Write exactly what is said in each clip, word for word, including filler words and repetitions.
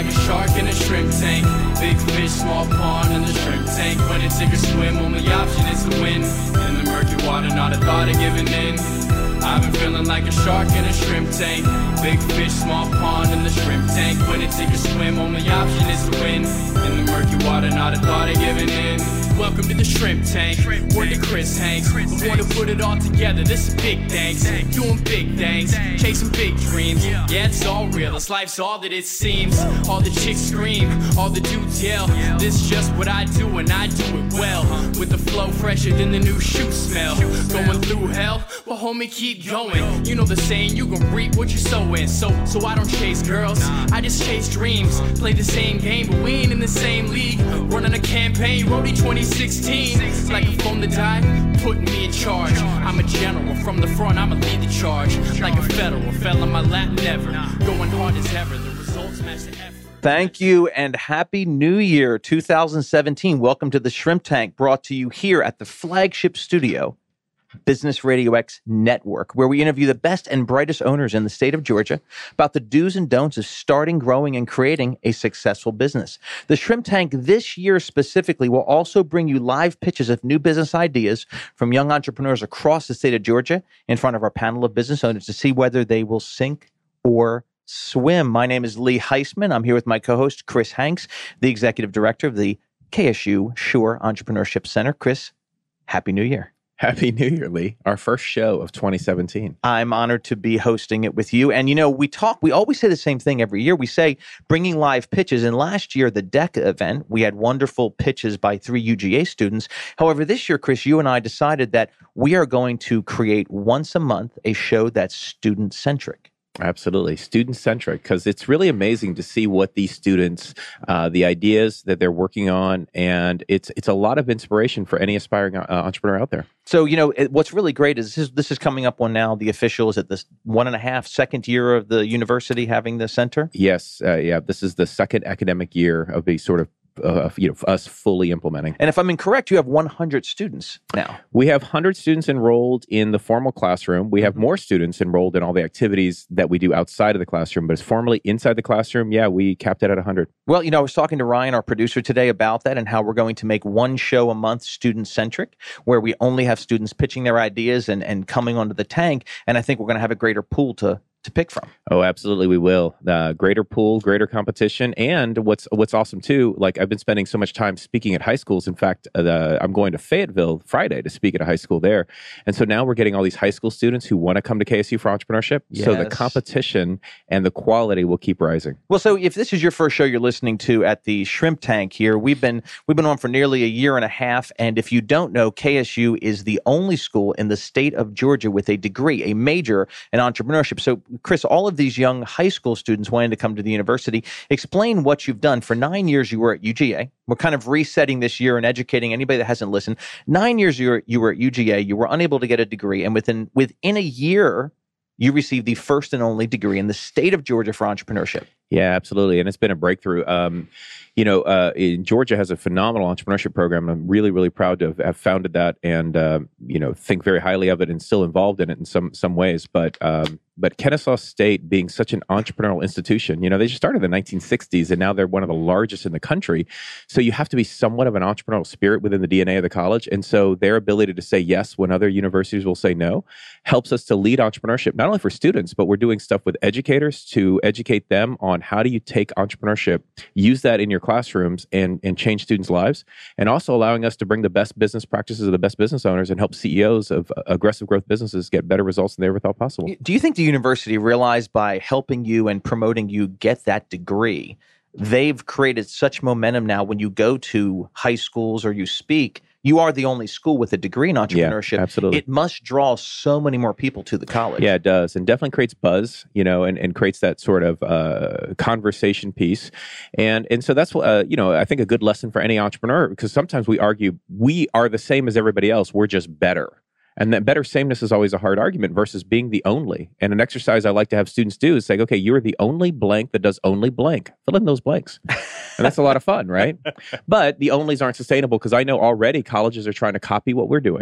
like a shark in a shrimp tank. Big fish, small pond in the shrimp tank. When it take a swim, only option is to win. In the murky water, not a thought of giving in. I've been feeling like a shark in a shrimp tank. Big fish, small pond in the shrimp tank. When it take a swim, only option is to win. In the murky water, not a thought of giving in. Welcome to the shrimp tank. Word to Chris Hanks. We want to put it all together. This is big thanks. Doing big things, chasing big dreams. Yeah, it's all real. This life's all that it seems. All the chicks scream, all the dudes yell. This is just what I do, and I do it well. With the flow fresher than the new shoe smell. Going through hell, but homie, keep going. You know the saying, you gon' reap what you sow in. So, so I don't chase girls, I just chase dreams. Play the same game, but we ain't in the same league. Running a campaign, Roadie twenty sixteen. Like a phone to die, putting me in charge. I'm a general, from the front I'ma lead the charge. Like a federal, fell on my lap never. Going hard as ever, the results match the effort. Thank you and Happy New Year two thousand seventeen. Welcome to the Shrimp Tank, brought to you here at the flagship studio, Business Radio X Network, where we interview the best and brightest owners in the state of Georgia about the do's and don'ts of starting, growing, and creating a successful business. The Shrimp Tank this year specifically will also bring you live pitches of new business ideas from young entrepreneurs across the state of Georgia in front of our panel of business owners to see whether they will sink or swim. My name is Lee Heisman. I'm here with my co-host, Chris Hanks, the executive director of the K S U Shore Entrepreneurship Center. Chris, Happy New Year. Happy New Year, Lee. Our first show of twenty seventeen. I'm honored to be hosting it with you. And, you know, we talk, we always say the same thing every year. We say bringing live pitches. And last year, the DECA event, we had wonderful pitches by three U G A students. However, this year, Chris, you and I decided that we are going to create once a month a show that's student-centric. Absolutely. Student-centric, because it's really amazing to see what these students, uh, the ideas that they're working on, and it's it's a lot of inspiration for any aspiring uh, entrepreneur out there. So, you know, it, what's really great is this, is this is coming up on now, the official, is it this one and a half, second year of the university having the center? Yes. Uh, yeah. This is the second academic year of the sort of Uh, you know, us fully implementing. And if I'm incorrect, you have one hundred students now. We have one hundred students enrolled in the formal classroom. We have more students enrolled in all the activities that we do outside of the classroom, but as formally inside the classroom, yeah, we capped it at one hundred. Well, you know, I was talking to Ryan, our producer today, about that and how we're going to make one show a month student-centric, where we only have students pitching their ideas and, and coming onto the tank. And I think we're going to have a greater pool to to pick from. Oh, absolutely, we will. Uh, greater pool, greater competition, and what's what's awesome too. Like I've been spending so much time speaking at high schools. In fact, uh, the, I'm going to Fayetteville Friday to speak at a high school there, and so now we're getting all these high school students who want to come to K S U for entrepreneurship. Yes. So the competition and the quality will keep rising. Well, so if this is your first show you're listening to at the Shrimp Tank here, we've been we've been on for nearly a year and a half, and if you don't know, K S U is the only school in the state of Georgia with a degree, a major in entrepreneurship. So, Chris, all of these young high school students wanting to come to the university, explain what you've done. For nine years, you were at U G A. We're kind of resetting this year and educating anybody that hasn't listened. Nine years you were, you were at U G A. You were unable to get a degree, and within within a year, you received the first and only degree in the state of Georgia for entrepreneurship. Yeah, absolutely. And it's been a breakthrough. Um, you know, uh, in Georgia has a phenomenal entrepreneurship program. I'm really, really proud to have, have founded that and, uh, you know, think very highly of it and still involved in it in some some ways. But um, but Kennesaw State being such an entrepreneurial institution, you know, they just started in the nineteen sixties and now they're one of the largest in the country. So you have to be somewhat of an entrepreneurial spirit within the D N A of the college. And so their ability to say yes when other universities will say no helps us to lead entrepreneurship, not only for students, but we're doing stuff with educators to educate them on how do you take entrepreneurship, use that in your classrooms and, and change students' lives, and also allowing us to bring the best business practices of the best business owners and help C E Os of uh, aggressive growth businesses get better results than they ever thought possible. Do you think the university realized by helping you and promoting you get that degree, they've created such momentum now when you go to high schools or you speak, you are the only school with a degree in entrepreneurship. Yeah, absolutely. It must draw so many more people to the college. Yeah, it does. And definitely creates buzz, you know, and, and creates that sort of uh, conversation piece. And and so that's, uh, you know, I think a good lesson for any entrepreneur, because sometimes we argue we are the same as everybody else. We're just better. And that better sameness is always a hard argument versus being the only. And an exercise I like to have students do is say, okay, you're the only blank that does only blank. Fill in those blanks. And that's a lot of fun, right? But the onlys aren't sustainable because I know already colleges are trying to copy what we're doing.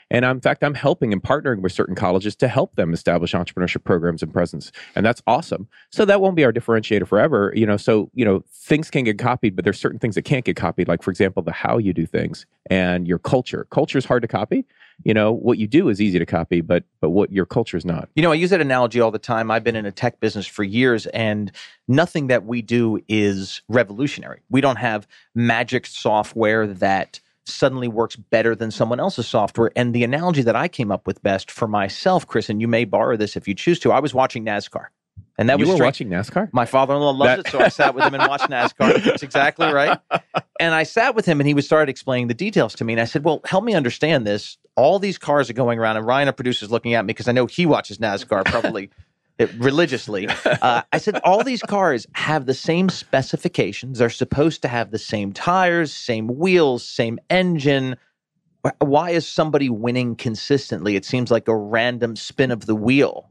And I'm, in fact, I'm helping and partnering with certain colleges to help them establish entrepreneurship programs and presence. And that's awesome. So that won't be our differentiator forever. You know, so, you know, things can get copied, but there's certain things that can't get copied. Like, for example, the how you do things and your culture. Culture is hard to copy. You know, what you do is easy to copy, but but what your culture is not. You know, I use that analogy all the time. I've been in a tech business for years, and nothing that we do is revolutionary. We don't have magic software that suddenly works better than someone else's software. And the analogy that I came up with best for myself, Chris, and you may borrow this if you choose to, I was watching NASCAR. And that you was were straight. watching NASCAR? My father-in-law loves That- it, so I sat with him and watched NASCAR. That's exactly right. And I sat with him, and he would start explaining the details to me. And I said, well, help me understand this. All these cars are going around, and Ryan, our producer, is looking at me because I know he watches NASCAR probably religiously. Uh, I said, all these cars have the same specifications. They're supposed to have the same tires, same wheels, same engine. Why is somebody winning consistently? It seems like a random spin of the wheel.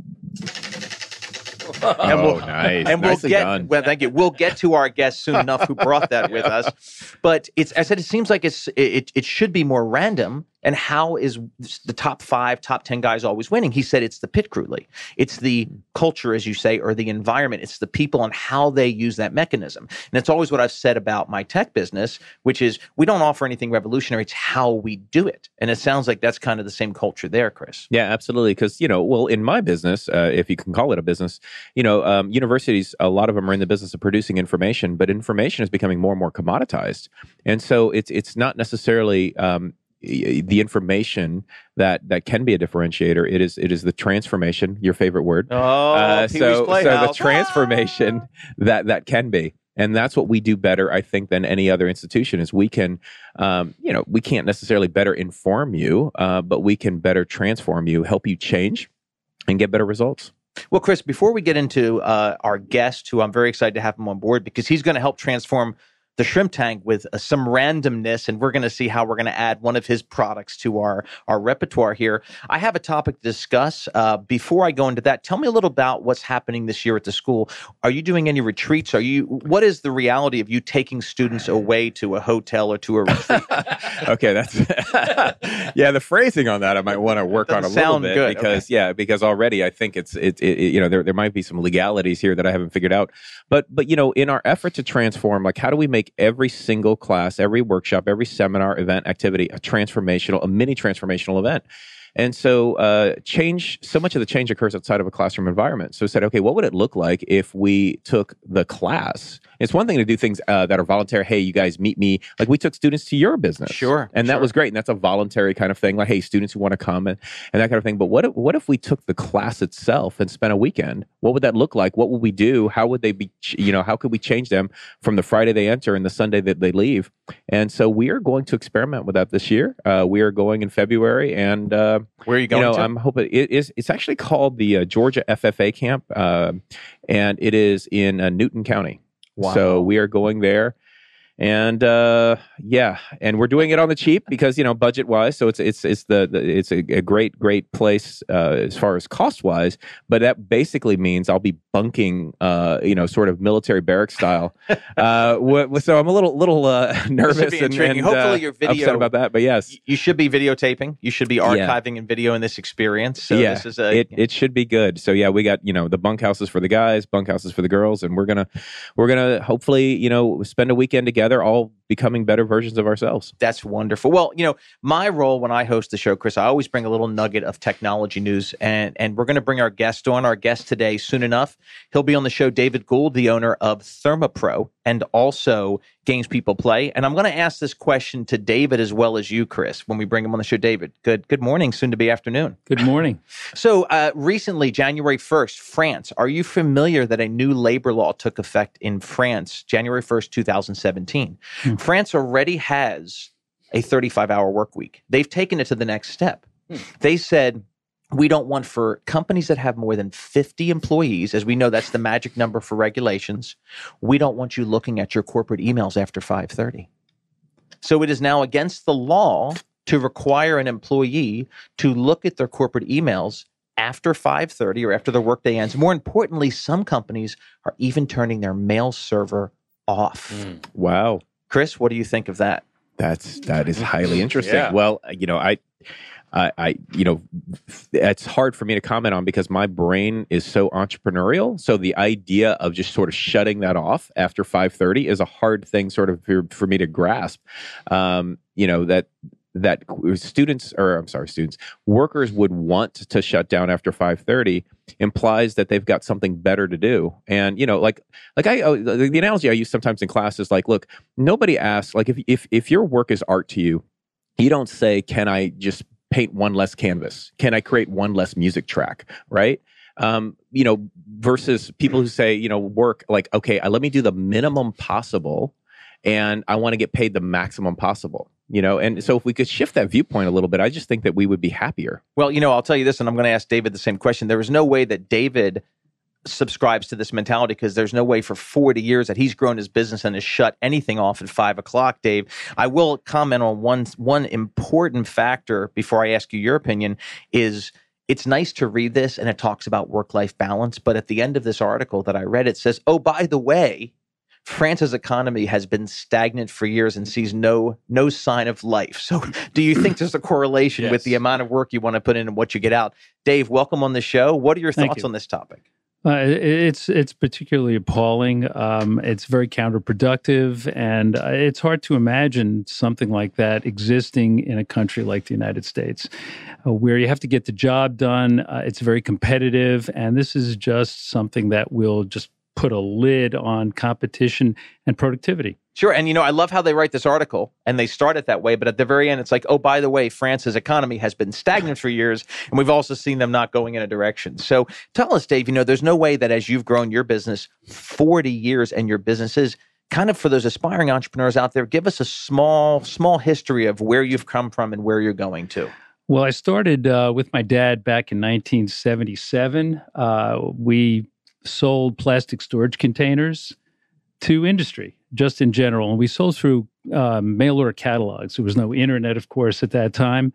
Oh, and we'll, nice. And we'll Nicely get, done. well, thank you. We'll get to our guest soon enough who brought that with us. But it's, I said, it seems like it's, it, it should be more random. And how is the top five, top ten guys always winning? He said it's the pit crew, Lee. It's the culture, as you say, or the environment. It's the people and how they use that mechanism. And it's always what I've said about my tech business, which is we don't offer anything revolutionary. It's how we do it. And it sounds like that's kind of the same culture there, Chris. Yeah, absolutely. Because, you know, well, in my business, uh, if you can call it a business, you know, um, universities, a lot of them are in the business of producing information, but information is becoming more and more commoditized. And so it's it's not necessarily um, the information that that can be a differentiator. It is it is the transformation, your favorite word. Oh, uh, Pee-wee's so, so Playhouse. the transformation that that can be. And that's what we do better, I think, than any other institution is we can, um, you know, we can't necessarily better inform you, uh, but we can better transform you, help you change and get better results. Well, Chris, before we get into uh, our guest, who I'm very excited to have him on board because he's going to help transform the Shrimp Tank with uh, some randomness, and we're going to see how we're going to add one of his products to our, our repertoire here. I have a topic to discuss. Uh, before I go into that, tell me a little about what's happening this year at the school. Are you doing any retreats? Are you? What is the reality of you taking students away to a hotel or to a retreat? Okay, that's yeah. The phrasing on that I might want to work on a little sound bit good. because Okay. yeah, because already I think it's it, it you know there there might be some legalities here that I haven't figured out. But but you know, in our effort to transform, like how do we make every single class, every workshop, every seminar, event, activity a transformational, a mini transformational event? And so uh, change, so much of the change occurs outside of a classroom environment. So we said, okay, what would it look like if we took the class? It's one thing to do things uh, that are voluntary. Hey, you guys meet me. Like we took students to your business. Sure. And that sure. was great. And that's a voluntary kind of thing. Like, hey, students who want to come and, and that kind of thing. But what if, what if we took the class itself and spent a weekend? What would that look like? What would we do? How would they be, you know, how could we change them from the Friday they enter and the Sunday that they leave? And so we are going to experiment with that this year. Uh, we are going in February. And uh, where are you going you know, to? I'm hoping it is, it's actually called the uh, Georgia F F A camp. Uh, and it is in uh, Newton County. Wow. So we are going there. And uh, yeah, and we're doing it on the cheap because you know budget wise. So it's it's it's the, the it's a, a great great place uh, as far as cost wise. But that basically means I'll be bunking, uh, you know, sort of military barrack style. uh, wh- so I'm a little little uh, nervous be and, intriguing. and Hopefully uh, your video- upset about that. But yes, You should be videotaping. You should be archiving and videoing this experience. So yeah, this is a it it should be good. So yeah, we got you know the bunkhouses for the guys, bunkhouses for the girls, and we're gonna we're gonna hopefully you know spend a weekend together, all becoming better versions of ourselves. That's wonderful. Well, you know, my role when I host the show, Chris, I always bring a little nugget of technology news, and and we're going to bring our guest on. Our guest today, soon enough, he'll be on the show. David Gould, the owner of ThermaPro, and also Games People Play. And I'm going to ask this question to David as well as you, Chris, when we bring him on the show. David, good good morning, soon to be afternoon. Good morning. So uh, recently, January first, France. Are you familiar that a new labor law took effect in France, January first, two thousand seventeen? Hmm. France already has a thirty-five hour work week. They've taken it to the next step. Hmm. They said, we don't want for companies that have more than fifty employees, as we know that's the magic number for regulations, we don't want you looking at your corporate emails after five thirty. So it is now against the law to require an employee to look at their corporate emails after five thirty or after their workday ends. More importantly, some companies are even turning their mail server off. Mm. Wow. Chris, what do you think of that? That's that is highly interesting. Yeah. Well, you know, I I, I, you know, it's hard for me to comment on because my brain is so entrepreneurial. So the idea of just sort of shutting that off after five thirty is a hard thing sort of for, for me to grasp. Um, you know, that that students, or I'm sorry, students, workers would want to shut down after five thirty implies that they've got something better to do. And, you know, like, like I, oh, the, the analogy I use sometimes in class is like, look, nobody asks, like if, if, if your work is art to you, you don't say, can I just paint one less canvas? Can I create one less music track? Right. Um, you know, versus people who say, you know, work like, okay, uh, let me do the minimum possible and I want to get paid the maximum possible. You know, and so if we could shift that viewpoint a little bit, I just think that we would be happier. Well, you know, I'll tell you this, and I'm going to ask David the same question. There is no way that David subscribes to this mentality because there's no way for forty years that he's grown his business and has shut anything off at five o'clock, Dave. I will comment on one, one important factor before I ask you your opinion is it's nice to read this and it talks about work-life balance, but at the end of this article that I read, it says, oh, by the way, France's economy has been stagnant for years and sees no no sign of life. So do you think there's a correlation yes. with the amount of work you want to put in and what you get out? Dave, welcome on the show. What are your Thank thoughts you. on this topic? Uh, it's it's particularly appalling. Um, it's very counterproductive, and uh, it's hard to imagine something like that existing in a country like the United States, uh, where you have to get the job done. Uh, it's very competitive, and this is just something that will just put a lid on competition and productivity. Sure. And, you know, I love how they write this article and they start it that way. But at the very end, it's like, oh, by the way, France's economy has been stagnant for years. And we've also seen them not going in a direction. So tell us, Dave, you know, there's no way that as you've grown your business forty years and your businesses, kind of for those aspiring entrepreneurs out there, give us a small, small history of where you've come from and where you're going to. Well, I started uh, with my dad back in nineteen seventy-seven. Uh, we sold plastic storage containers to industry, just in general. And we sold through um, mail order catalogs. There was no internet, of course, at that time.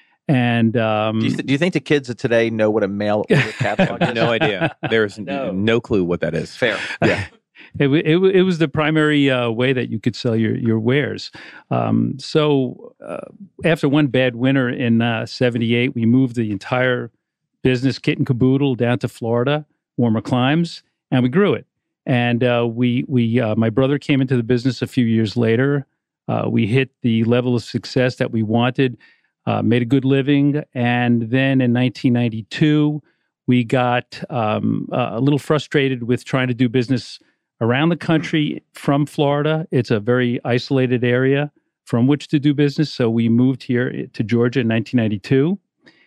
And um, do, you th- do you think the kids of today know what a mail order catalog is? No idea. There's no. no clue what that is. Fair. Yeah. It, it, it was the primary uh, way that you could sell your, your wares. Um, so uh, after one bad winter in uh, seventy-eight, we moved the entire business kit and caboodle down to Florida, warmer climes, and we grew it. And uh, we, we, uh, my brother came into the business a few years later. Uh, we hit the level of success that we wanted, uh, made a good living. And then in nineteen ninety-two, we got um, uh, a little frustrated with trying to do business around the country from Florida. It's a very isolated area from which to do business. So we moved here to Georgia in nineteen ninety-two.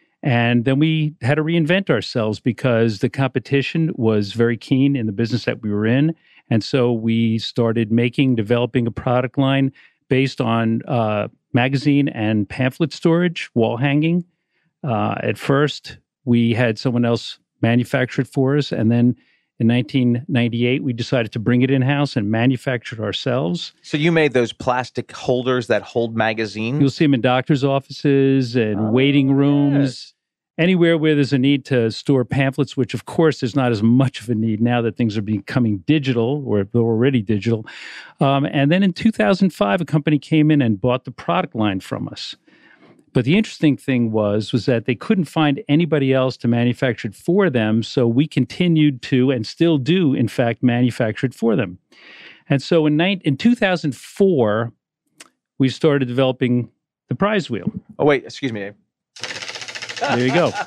And then we had to reinvent ourselves because the competition was very keen in the business that we were in. And so we started making, developing a product line based on uh, magazine and pamphlet storage, wall hanging. Uh, at first, we had someone else manufacture it for us. And then in nineteen ninety-eight, we decided to bring it in-house and manufacture it ourselves. So you made those plastic holders that hold magazines? You'll see them in doctors' offices and oh, waiting rooms, yes. Anywhere where there's a need to store pamphlets, which, of course, there's not as much of a need now that things are becoming digital, or they're already digital. Um, and then in two thousand five, a company came in and bought the product line from us. But the interesting thing was, was that they couldn't find anybody else to manufacture it for them. So we continued to, and still do, in fact, manufacture it for them. And so in, ni- in two thousand four, we started developing the prize wheel. Oh, wait, excuse me, Dave. There you go.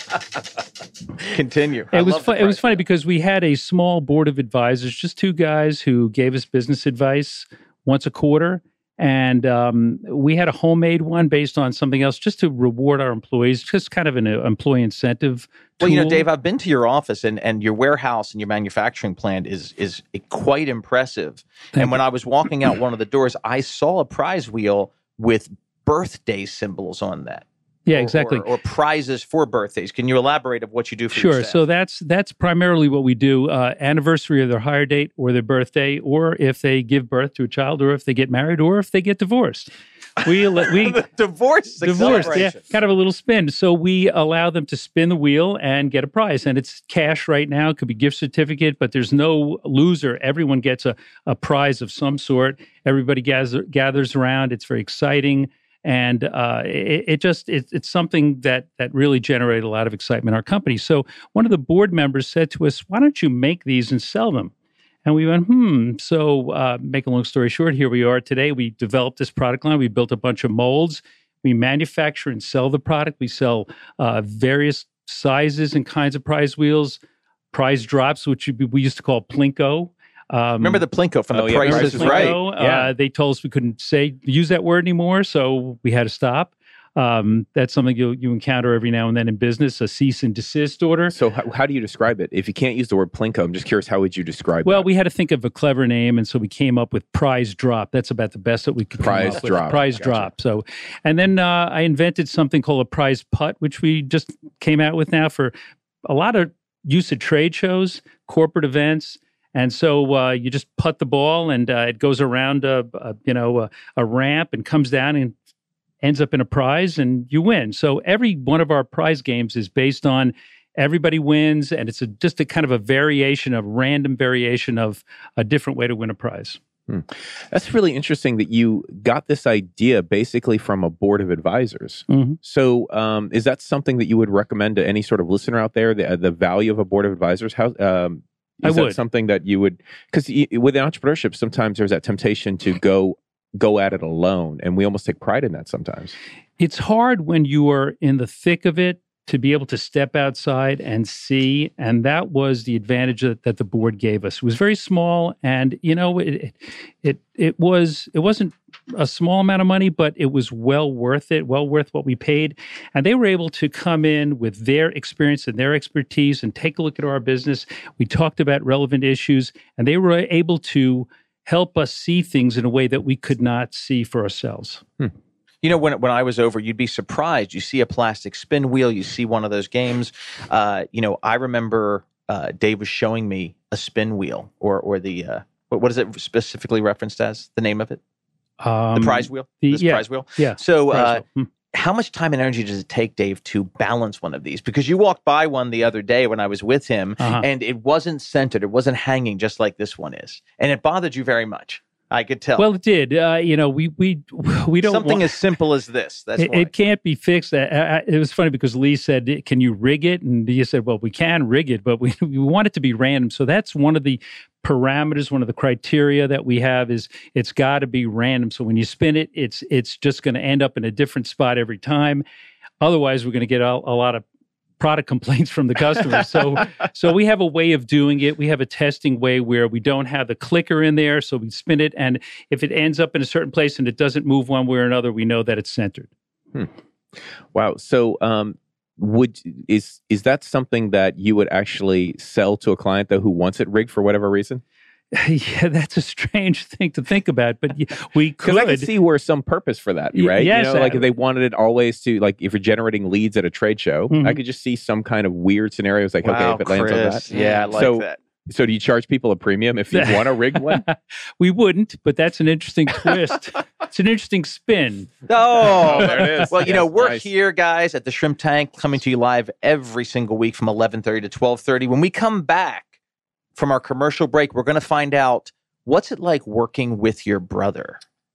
Continue. It was fu- it was funny because we had a small board of advisors, just two guys who gave us business advice once a quarter. And um, we had a homemade one based on something else just to reward our employees, just kind of an uh, employee incentive tool. Well, you know, Dave, I've been to your office and, and your warehouse and your manufacturing plant is is quite impressive. Thank and you. When I was walking out one of the doors, I saw a prize wheel with birthday symbols on that. Yeah, or, exactly. Or, or prizes for birthdays. Can you elaborate of what you do for Sure. your staff? So that's that's primarily what we do. Uh, anniversary of their hire date or their birthday, or if they give birth to a child, or if they get married, or if they get divorced. We we divorce divorced, yeah, kind of a little spin. So we allow them to spin the wheel and get a prize, and it's cash right now. It could be gift certificate, but there's no loser. Everyone gets a, a prize of some sort. Everybody gather, gathers around. It's very exciting. And uh, it, it just it, it's something that that really generated a lot of excitement in our company. So one of the board members said to us, "Why don't you make these and sell them?" And we went, hmm. So uh, make a long story short, here we are today. We developed this product line. We built a bunch of molds. We manufacture and sell the product. We sell uh, various sizes and kinds of prize wheels, prize drops, which we used to call Plinko. Um, Remember the Plinko from oh, The yeah, Price Price is is Right? Plinko? Yeah. Uh, they told us we couldn't say use that word anymore, so we had to stop. Um, that's something you you encounter every now and then in business, a cease and desist order. So how, how do you describe it? If you can't use the word Plinko, I'm just curious, how would you describe Well, that? we had to think of a clever name, and so we came up with Prize Drop. That's about the best that we could Prize come up Drop. with. Prize Gotcha. Drop. So, and then uh, I invented something called a Prize Putt, which we just came out with now for a lot of use at trade shows, corporate events. And so uh, you just putt the ball, and uh, it goes around a, a you know a, a ramp and comes down and ends up in a prize, and you win. So every one of our prize games is based on everybody wins, and it's a, just a kind of a variation, of random variation of a different way to win a prize. Hmm. That's really interesting that you got this idea basically from a board of advisors. Mm-hmm. So um, is that something that you would recommend to any sort of listener out there, the, the value of a board of advisors? How um, is I that would. something that you would, because with entrepreneurship, sometimes there's that temptation to go go at it alone, and we almost take pride in that sometimes. It's hard when you are in the thick of it to be able to step outside and see, and that was the advantage that, that the board gave us. It was very small, and you know, it it it was it wasn't a small amount of money, but it was well worth it, well worth what we paid. And they were able to come in with their experience and their expertise and take a look at our business. We talked about relevant issues, and they were able to help us see things in a way that we could not see for ourselves. Hmm. You know, when when I was over, you'd be surprised. You see a plastic spin wheel, you see one of those games. Uh, you know, I remember uh, Dave was showing me a spin wheel, or or the uh, what, what is it specifically referenced as? The name of it? Um, The prize wheel. the- this yeah, prize wheel. yeah, So, prize uh, wheel. Hmm. how much time and energy does it take, Dave, to balance one of these? Because you walked by one the other day when I was with him, Uh-huh. and it wasn't centered. It wasn't hanging just like this one is, and it bothered you very much. I could tell. Well, it did. Uh, you know, we we we don't something want, as simple as this. That's it, why. it can't be fixed. Uh, uh, it was funny because Lee said, "Can you rig it?" And you said, "Well, we can rig it, but we we want it to be random." So that's one of the parameters, one of the criteria that we have is it's got to be random. So when you spin it, it's it's just going to end up in a different spot every time. Otherwise, we're going to get a, a lot of product complaints from the customers. So so we have a way of doing it. We have a testing way where we don't have the clicker in there. So we spin it, and if it ends up in a certain place and it doesn't move one way or another, we know that it's centered. Hmm. Wow. So um, would is is that something that you would actually sell to a client though who wants it rigged for whatever reason? Yeah, that's a strange thing to think about, but y- we could. Because I can see where some purpose for that, Y- right? yes, you know, like uh, if they wanted it always to, like if you're generating leads at a trade show, Mhm. I could just see some kind of weird scenarios like, okay, Wow, if it lands Chris. on that. Yeah, I like So- that. So do you charge people a premium if you want a rigged one? We wouldn't, but that's an interesting twist. It's an interesting spin. Oh, Oh, there it is. Well, you know, Yes, we're nice. here, guys, at the Shrimp Tank, coming to you live every single week from eleven thirty to twelve thirty. When we come back from our commercial break, we're going to find out what's it like working with your brother.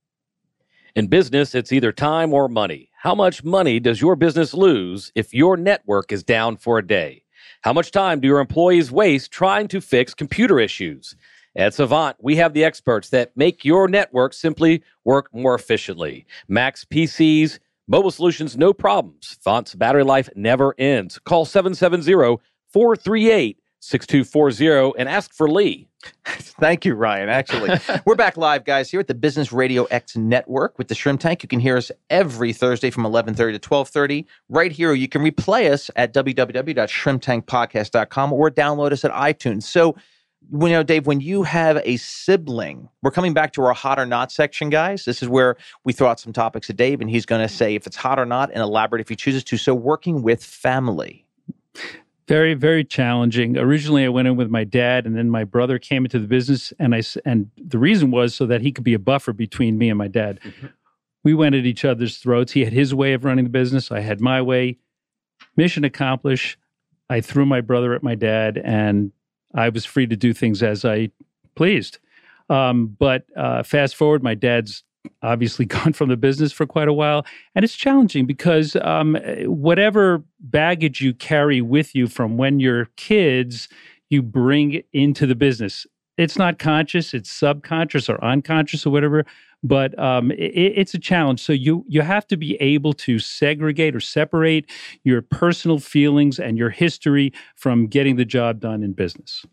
In business, it's either time or money. How much money does your business lose if your network is down for a day? How much time do your employees waste trying to fix computer issues? At Savant, we have the experts that make your network simply work more efficiently. Max P Cs, mobile solutions, no problems. Savant's battery life never ends. Call seven seven zero, four three eight, six two four zero and ask for Lee. Thank you, Ryan. Actually, we're back live, guys, here at the Business Radio X Network with the Shrimp Tank. You can hear us every Thursday from eleven thirty to twelve thirty right here. You can replay us at w w w dot shrimp tank podcast dot com or download us at iTunes. So, you know, Dave, when you have a sibling, we're coming back to our hot or not section, guys. This is where we throw out some topics to Dave, and he's going to say if it's hot or not and elaborate if he chooses to. So, working with family. Very, very challenging. Originally, I went in with my dad, and then my brother came into the business, and I s- and the reason was so that he could be a buffer between me and my dad. Mm-hmm. We went at each other's throats. He had his way of running the business. I had my way. Mission accomplished. I threw my brother at my dad, and I was free to do things as I pleased. Um, but uh, fast forward, my dad's obviously gone from the business for quite a while. And it's challenging because um, whatever baggage you carry with you from when you're kids, you bring into the business. It's not conscious, it's subconscious or unconscious or whatever, but um, it, it's a challenge. So you you have to be able to segregate or separate your personal feelings and your history from getting the job done in business.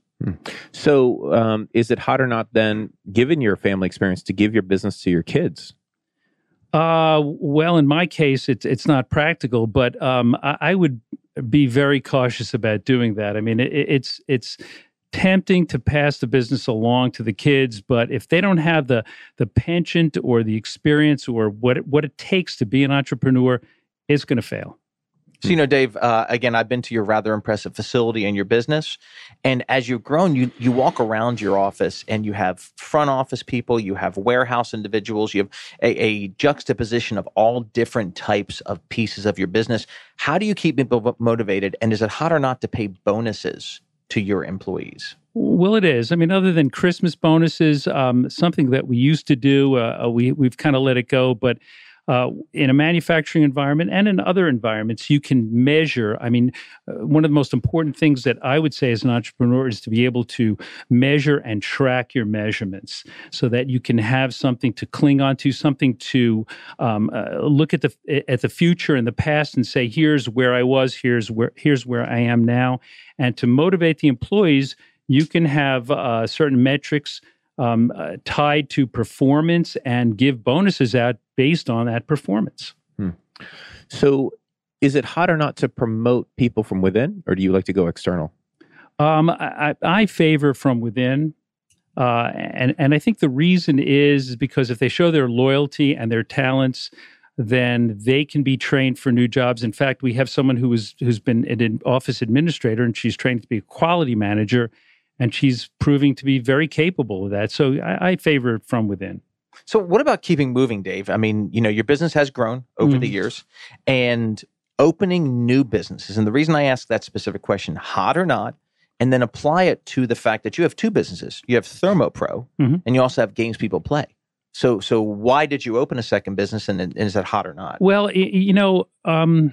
So um, is it hot or not then, given your family experience, to give your business to your kids? Uh, well, in my case, it's it's not practical, but um, I, I would be very cautious about doing that. I mean, it, it's it's tempting to pass the business along to the kids, but if they don't have the the penchant or the experience or what it, what it takes to be an entrepreneur, it's going to fail. So, you know, Dave, uh, again, I've been to your rather impressive facility and your business. And as you've grown, you you walk around your office and you have front office people, you have warehouse individuals, you have a, a juxtaposition of all different types of pieces of your business. How do you keep people motivated? And is it hot or not to pay bonuses to your employees? Well, it is. I mean, other than Christmas bonuses, um, something that we used to do, uh, we, we've kind of let it go, but Uh, in a manufacturing environment and in other environments, you can measure. I mean, uh, one of the most important things that I would say as an entrepreneur is to be able to measure and track your measurements so that you can have something to cling on to, something to um, uh, look at the at the future and the past and say, here's where I was, here's where here's where I am now. And to motivate the employees, you can have uh, certain metrics Um, uh, tied to performance and give bonuses out based on that performance. Hmm. So is it hot or not to promote people from within, or do you like to go external? Um, I, I favor from within. Uh, and, and I think the reason is because if they show their loyalty and their talents, then they can be trained for new jobs. In fact, we have someone who was, who's been an office administrator, and she's trained to be a quality manager, and she's proving to be very capable of that. So I, I favor it from within. So what about keeping moving, Dave? I mean, you know, your business has grown over mm. the years, and opening new businesses. And the reason I ask that specific question, hot or not, and then apply it to the fact that you have two businesses. You have ThermoPro, mm-hmm. and you also have Games People Play. So so why did you open a second business, and, and is that hot or not? Well, you know, um,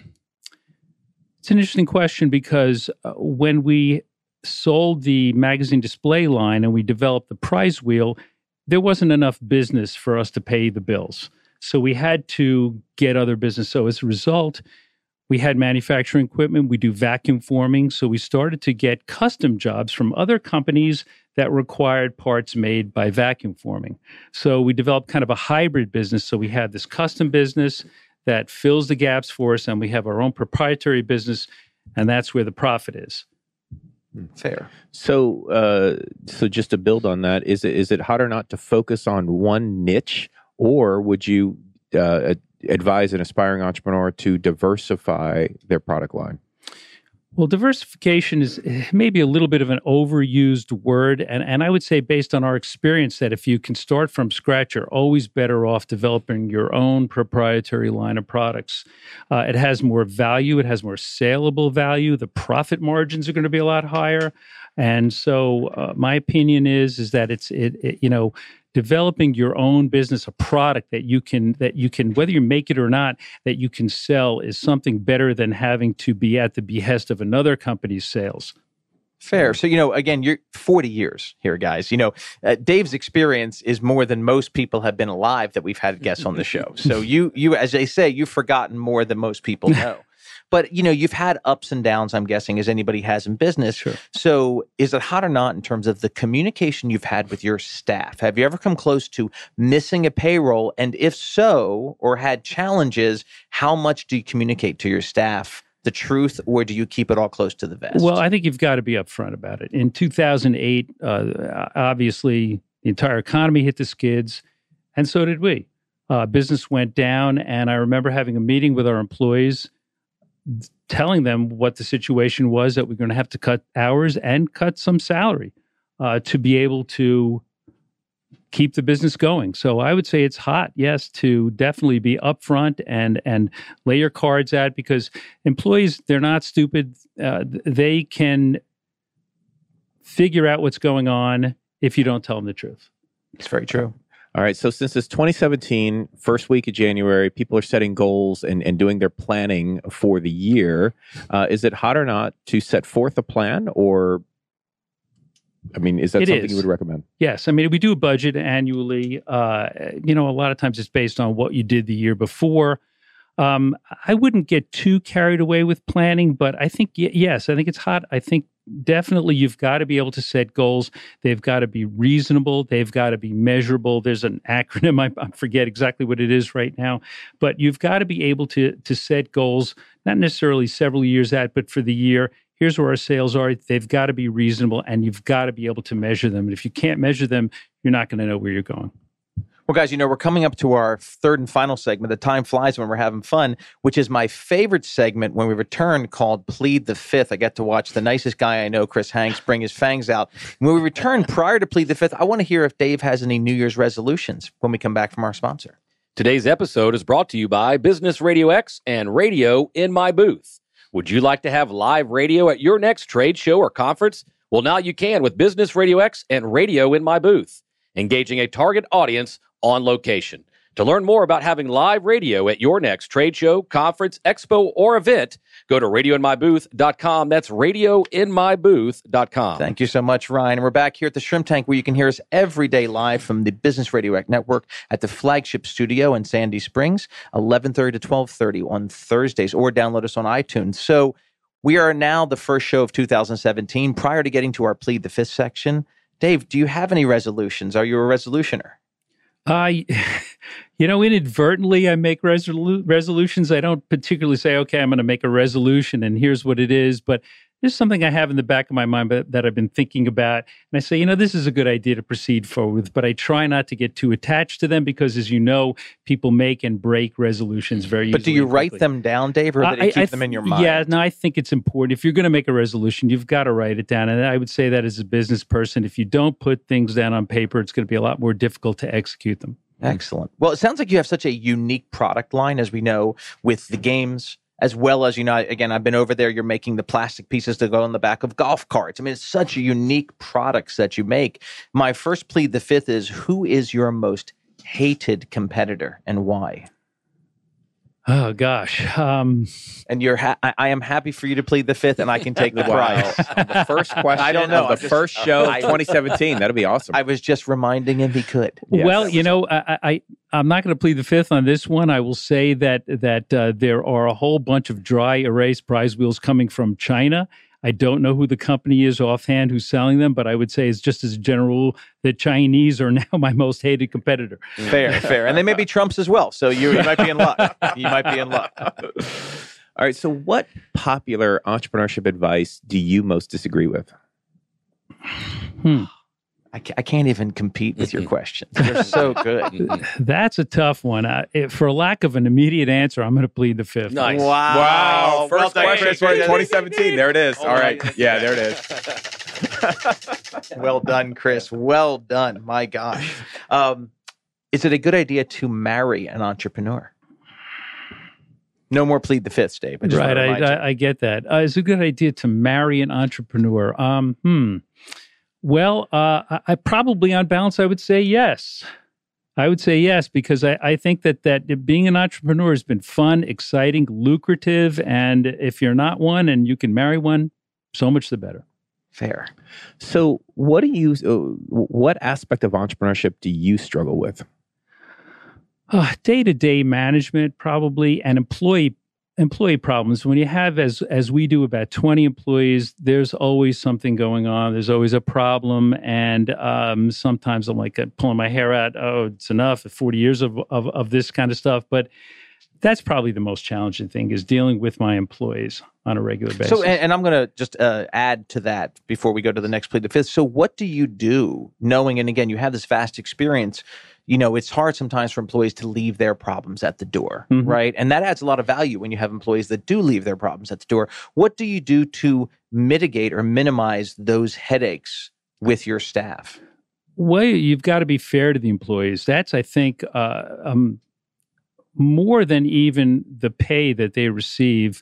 it's an interesting question because uh, when we sold the magazine display line and we developed the prize wheel, there wasn't enough business for us to pay the bills. So we had to get other business. So as a result, we had manufacturing equipment. We do vacuum forming. So we started to get custom jobs from other companies that required parts made by vacuum forming. So we developed kind of a hybrid business. So we had this custom business that fills the gaps for us, and we have our own proprietary business, and that's where the profit is. Fair. So, uh, so just to build on that, is it is it hot or not to focus on one niche, or would you uh, advise an aspiring entrepreneur to diversify their product line? Well, diversification is maybe a little bit of an overused word, and, and I would say based on our experience that if you can start from scratch, you're always better off developing your own proprietary line of products. Uh, it has more value. It has more saleable value. The profit margins are going to be a lot higher. And so uh, my opinion is, is that it's, it, it, you know, developing your own business, a product that you can, that you can, whether you make it or not, that you can sell is something better than having to be at the behest of another company's sales. Fair. So, you know, again, you're forty years here, guys. You know, uh, Dave's experience is more than most people have been alive that we've had guests on the show. So you, you, as they say, you've forgotten more than most people know. But, you know, you've had ups and downs, I'm guessing, as anybody has in business. Sure. So is it hot or not in terms of the communication you've had with your staff? Have you ever come close to missing a payroll? And if so, or had challenges, how much do you communicate to your staff the truth, or do you keep it all close to the vest? Well, I think you've got to be upfront about it. In two thousand eight, uh, obviously, the entire economy hit the skids, and so did we. Uh, business went down, and I remember having a meeting with our employees, telling them what the situation was, that we're going to have to cut hours and cut some salary uh, to be able to keep the business going. So I would say it's hot, yes, to definitely be upfront and and lay your cards out, because employees, they're not stupid. Uh, they can figure out what's going on if you don't tell them the truth. It's very true. All right. So since it's twenty seventeen, first week of January, people are setting goals and, and doing their planning for the year. Uh, is it hot or not to set forth a plan, or, I mean, is that It something is. you would recommend? Yes. I mean, we do a budget annually. Uh, you know, a lot of times it's based on what you did the year before. Um, I wouldn't get too carried away with planning, but I think, y- yes, I think it's hot. I think definitely you've got to be able to set goals. They've got to be reasonable. They've got to be measurable. There's an acronym. I, I forget exactly what it is right now, but you've got to be able to, to set goals, not necessarily several years out, but for the year. Here's where our sales are. They've got to be reasonable, and you've got to be able to measure them. And if you can't measure them, you're not going to know where you're going. Well, guys, you know, we're coming up to our third and final segment. The time flies when we're having fun, which is my favorite segment when we return, called Plead the Fifth. I get to watch the nicest guy I know, Chris Hanks, bring his fangs out. When we return, prior to Plead the Fifth, I want to hear if Dave has any New Year's resolutions when we come back from our sponsor. Today's episode is brought to you by Business Radio X and Radio in My Booth. Would you like to have live radio at your next trade show or conference? Well, now you can with Business Radio X and Radio in My Booth, engaging a target audience on location. To learn more about having live radio at your next trade show, conference, expo, or event, go to radio in my booth dot com. That's radio in my booth dot com. Thank you so much, Ryan. And we're back here at the Shrimp Tank, where you can hear us every day live from the Business Radio X Network at the flagship studio in Sandy Springs, eleven thirty to twelve thirty on Thursdays, or download us on iTunes. So we are now the first show of two thousand seventeen. Prior to getting to our Plead the Fifth section, Dave, do you have any resolutions? Are you a resolutioner? I, you know, inadvertently, I make resolu- resolutions. I don't particularly say, okay, I'm going to make a resolution and here's what it is. But there's something I have in the back of my mind that, that I've been thinking about. And I say, you know, this is a good idea to proceed forward with, but I try not to get too attached to them because, as you know, people make and break resolutions very easily. But do you write quickly. them down, Dave, or do Uh, you I- keep I them in your th- mind? Yeah, no, I think it's important. If you're going to make a resolution, you've got to write it down. And I would say that as a business person, if you don't put things down on paper, it's going to be a lot more difficult to execute them. Excellent. Well, it sounds like you have such a unique product line, as we know, with the games, as well as, you know, again, I've been over there. You're making the plastic pieces to go on the back of golf carts. I mean, it's such a unique products that you make. My first Plead the Fifth is, who is your most hated competitor and why? Oh, gosh. Um, And you're, ha- I-, I am happy for you to plead the fifth, and I can take the prize. The first question I don't know. of the I'm just- first show I- of twenty seventeen. That'd be awesome. I was just reminding him he could. Yes. Well, you know, I, I I'm not going to plead the fifth on this one. I will say that that uh, there are a whole bunch of dry erase prize wheels coming from China. I don't know who the company is offhand who's selling them, but I would say it's just as a general rule, the Chinese are now my most hated competitor. Fair, fair. And they may be Trump's as well. So you, you might be in luck. You might be in luck. All right. So, what popular entrepreneurship advice do you most disagree with? Hmm. I, ca- I can't even compete with your questions. They're so good. That's a tough one. Uh, if- for lack of an immediate answer, I'm going to plead the fifth. Nice. Wow. First Well done, question Chris. for twenty seventeen. There it is. Oh All my right. goodness. Yeah, there it is. Well done, Chris. Well done. My gosh. Um, is it a good idea to marry an entrepreneur? No more plead the fifth, Dave. I just Right, want to I, remind you. I, I get that. Uh, it's a good idea to marry an entrepreneur. Um, hmm. Well, uh, I, I probably, on balance, I would say yes. I would say yes because I, I think that that being an entrepreneur has been fun, exciting, lucrative, and if you're not one and you can marry one, so much the better. Fair. So, what do you? Uh, what aspect of entrepreneurship do you struggle with? Uh, day-to-day management, probably, and employee employee problems. When you have, as as we do, about twenty employees, there's always something going on. There's always a problem, and um, sometimes I'm like pulling my hair out. Oh, it's enough. forty years of, of of this kind of stuff, but that's probably the most challenging thing is dealing with my employees on a regular basis. So, and, and I'm going to just uh, add to that before we go to the next plead the fifth. So, what do you do, knowing, and again, you have this vast experience? You know, it's hard sometimes for employees to leave their problems at the door, Mhm. right? And that adds a lot of value when you have employees that do leave their problems at the door. What do you do to mitigate or minimize those headaches with your staff? Well, you've got to be fair to the employees. That's, I think, uh, um, more than even the pay that they receive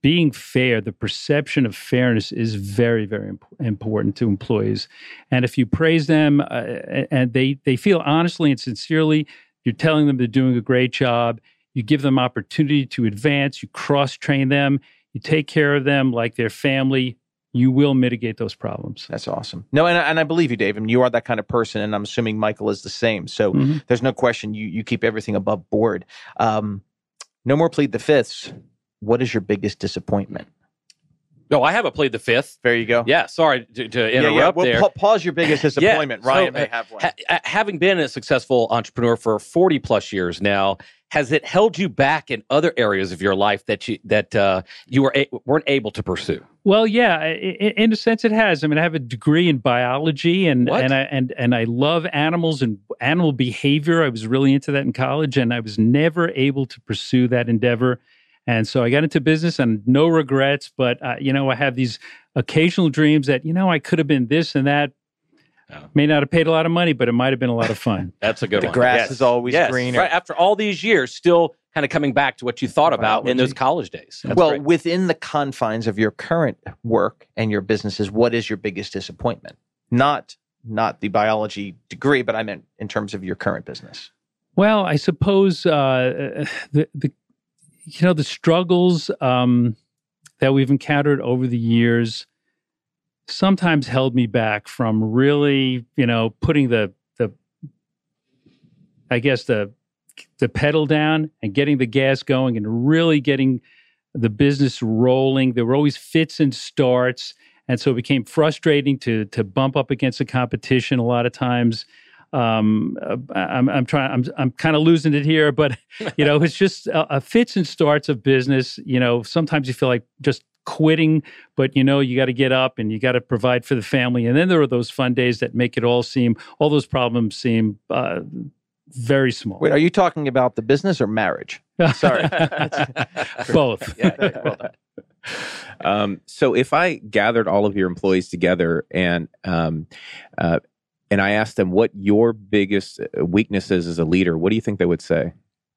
being fair, the perception of fairness is very, very imp- important to employees. And if you praise them uh, and they, they feel honestly and sincerely, you're telling them they're doing a great job, you give them opportunity to advance, you cross-train them, you take care of them like their family, you will mitigate those problems. That's awesome. No, and, and I believe you, Dave. And you are that kind of person, and I'm assuming Michael is the same. So mm-hmm. there's no question you you keep everything above board. Um, no more plead the fifths. What is your biggest disappointment? No, I haven't played the fifth. There you go. Yeah, sorry to, to interrupt yeah, yeah. Well, there. Pa- pause your biggest disappointment. yeah, Ryan so, may have one. Ha- having been a successful entrepreneur for forty plus years now, has it held you back in other areas of your life that you that uh, you were a- weren't able to pursue? Well, yeah, in, in a sense, it has. I mean, I have a degree in biology, and what? and I and and I love animals and animal behavior. I was really into that in college, and I was never able to pursue that endeavor. And so I got into business, and no regrets. But uh, you know, I have these occasional dreams that you know I could have been this and that. Oh. May not have paid a lot of money, but it might have been a lot of fun. That's a good the one. The grass yes. is always yes. greener. Right after all these years, still kind of coming back to what you thought about Biology. in those college days. That's well, great. within the confines of your current work and your businesses, what is your biggest disappointment? Not not the biology degree, but I meant in terms of your current business. Well, I suppose uh, the the you know the struggles um, that we've encountered over the years sometimes held me back from really, you know, putting the the I guess the the pedal down and getting the gas going and really getting the business rolling. There were always fits and starts, and so it became frustrating to to bump up against the competition a lot of times. Um, I'm, I'm trying. I'm, I'm kind of losing it here, but you know, it's just a, a fits and starts of business. You know, sometimes you feel like just quitting, but you know, you got to get up and you got to provide for the family. And then there are those fun days that make it all seem, all those problems seem uh, very small. Wait, are you talking about the business or marriage? Sorry, both. Yeah, well done. Um, so if I gathered all of your employees together and um, uh, and I asked them what your biggest weakness is as a leader, what do you think they would say?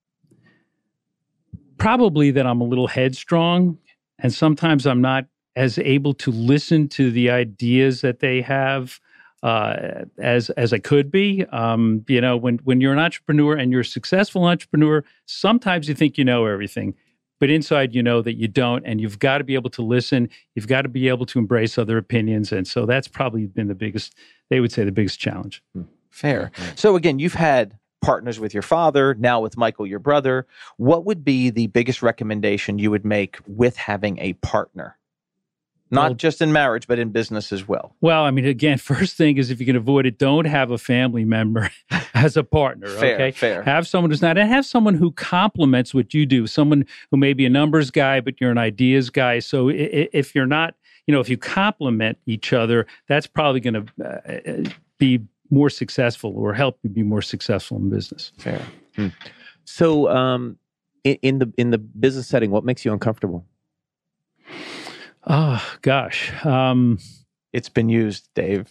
Probably that I'm a little headstrong, and sometimes I'm not as able to listen to the ideas that they have uh, as as I could be. Um, you know, when when you're an entrepreneur and you're a successful entrepreneur, sometimes you think you know everything, but inside you know that you don't, and you've got to be able to listen. You've got to be able to embrace other opinions, and so that's probably been the biggest, they would say, the biggest challenge. Fair. So again, you've had partners with your father, now with Michael, your brother. What would be the biggest recommendation you would make with having a partner? Not Well, just in marriage, but in business as well. Well, I mean, again, first thing is if you can avoid it, don't have a family member as a partner. Fair, okay? fair. Have someone who's not, and have someone who complements what you do. Someone who may be a numbers guy, but you're an ideas guy. So i- if you're not, you know, if you complement each other, that's probably going to uh, be more successful or help you be more successful in business. Fair. Hmm. So um, in, in the in the business setting, what makes you uncomfortable? Oh, gosh. Um, It's been used, Dave.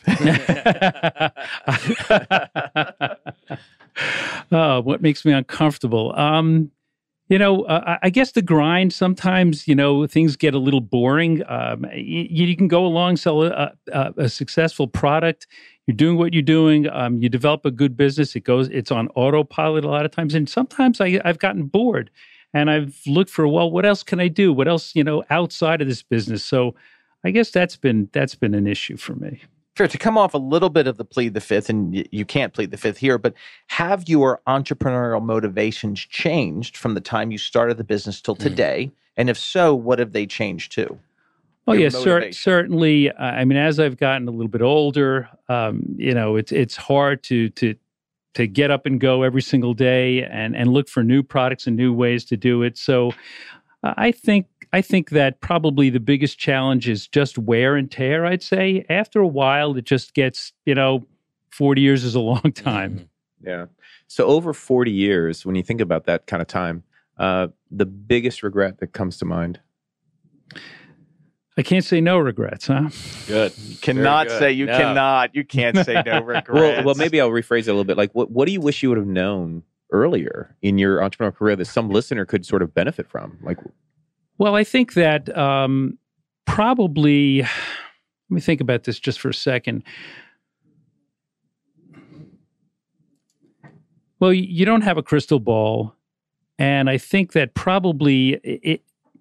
oh, what makes me uncomfortable? Um, you know, uh, I guess the grind. Sometimes, you know, things get a little boring. Um, you, you can go along, sell a, a, a successful product. You're doing what you're doing. Um, you develop a good business. It goes. It's on autopilot a lot of times, and sometimes I, I've gotten bored. And I've looked for, well, what else can I do? What else, you know, outside of this business? So I guess that's been that's been an issue for me. Fair. To come off a little bit of the plead the fifth, and y- you can't plead the fifth here, but have your entrepreneurial motivations changed from the time you started the business till today? Mm. And if so, what have they changed to? Oh, Your yes, cer- motivation. certainly. Uh, I mean, as I've gotten a little bit older, um, you know, it's it's hard to to to get up and go every single day and and look for new products and new ways to do it. So uh, I think I think that probably the biggest challenge is just wear and tear, I'd say. After a while, it just gets, you know, forty years is a long time. Yeah. So over forty years, when you think about that kind of time, uh, the biggest regret that comes to mind? I can't say no regrets, huh? Good. You cannot good. say you No. cannot. You can't say no regrets. Well, well, maybe I'll rephrase it a little bit. Like, what, what do you wish you would have known earlier in your entrepreneurial career that some listener could sort of benefit from? Like, Well, I think that um, probably, let me think about this just for a second. Well, you don't have a crystal ball. And I think that probably it,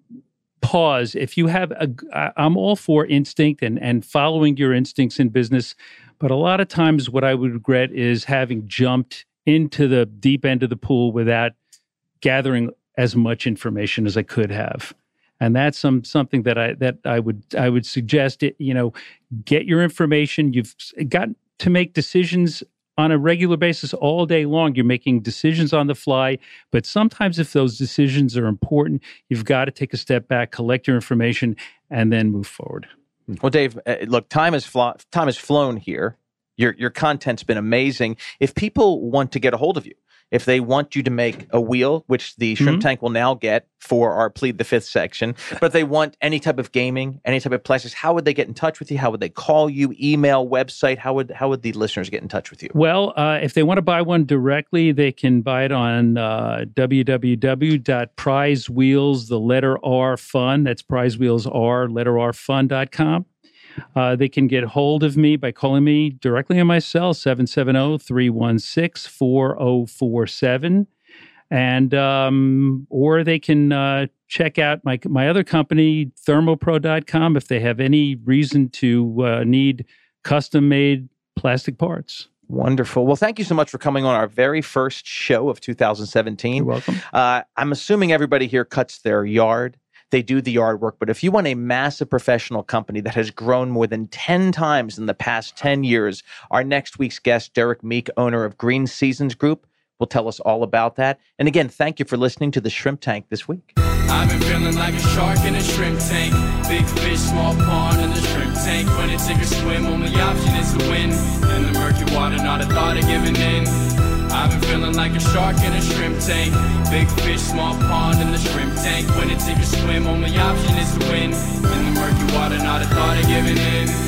pause. If you have a, I'm all for instinct and, and following your instincts in business. But a lot of times what I would regret is having jumped into the deep end of the pool without gathering as much information as I could have. And that's some something that I that I would I would suggest it, you know, get your information. You've got to make decisions on a regular basis all day long. You're making decisions on the fly, but sometimes if those decisions are important, you've got to take a step back, collect your information, and then move forward. Well, Dave, uh, look, time has flo- time has flown here. Your your content's been amazing. If people want to get a hold of you, if they want you to make a wheel, which the Shrimp mm-hmm. Tank will now get for our Plead the Fifth section, but they want any type of gaming, any type of plastics, how would they get in touch with you? How would they call you? Email, website? How would how would the listeners get in touch with you? Well, uh, if they want to buy one directly, they can buy it on uh, w w w dot prize wheels, the letter R, fun. That's prize wheels R, letter R, fun dot com. Uh, they can get hold of me by calling me directly on my cell, seven seven zero, three one six, four zero four seven. And, um, or they can uh, check out my my other company, thermopro dot com, if they have any reason to uh, need custom-made plastic parts. Wonderful. Well, thank you so much for coming on our very first show of two thousand seventeen. You're welcome. Uh, I'm assuming everybody here cuts their yard. They do the yard work. But if you want a massive professional company that has grown more than ten times in the past ten years, our next week's guest, Derek Meek, owner of Green Seasons Group, will tell us all about that. And again, thank you for listening to the Shrimp Tank this week. I've been feeling like a shark in a shrimp tank. Big fish, small pond in the shrimp tank. When it take a swim, only option is to win. In the murky water, not a thought of giving in. I've been feeling like a shark in a shrimp tank. Big fish, small pond in the shrimp tank. When it take a swim, only option is to win. In the murky water, not a thought of giving in.